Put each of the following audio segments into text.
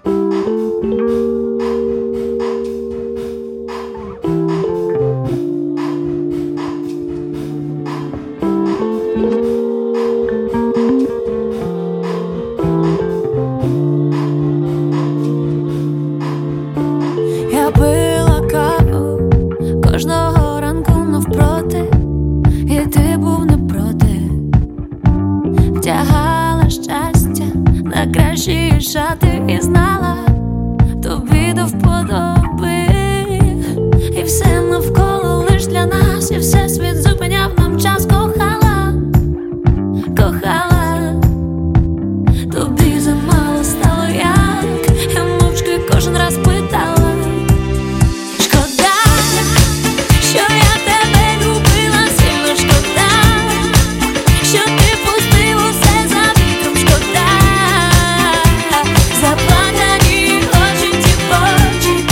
Я пила каву кожного ранку навпроти, і ти був не проти. Вдягала щастя на кращі шати і знала, тобі до вподоби. І все навколо лиш для нас, і все світ зупиняв нам час. Кохала, кохала, тобі замало стало, як я мовчки кожен раз питала. Шкода, що я тебе любила сильно, шкода, що ти пустив усе за вітром, шкода, заплакані очі ті очі.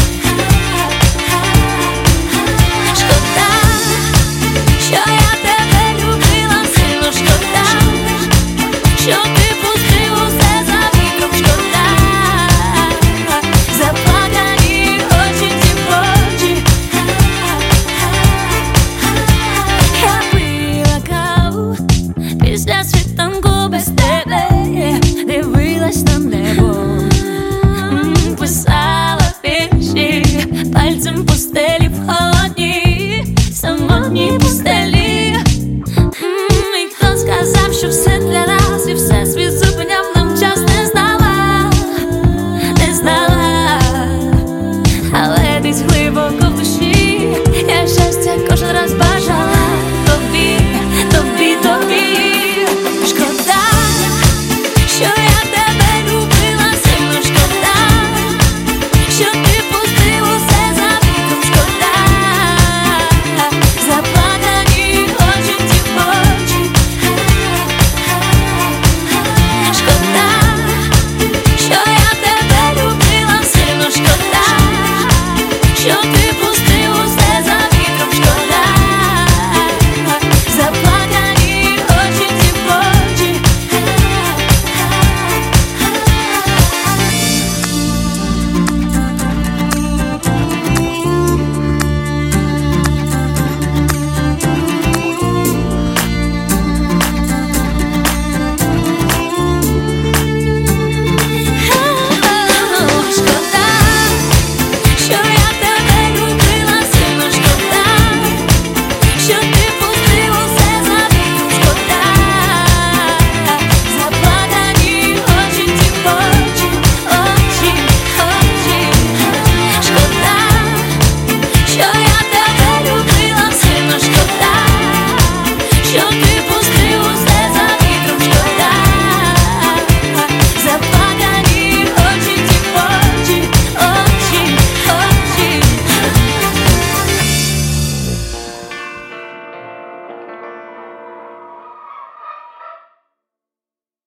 Шкода, що я тебе любила сильно, шкода, що ти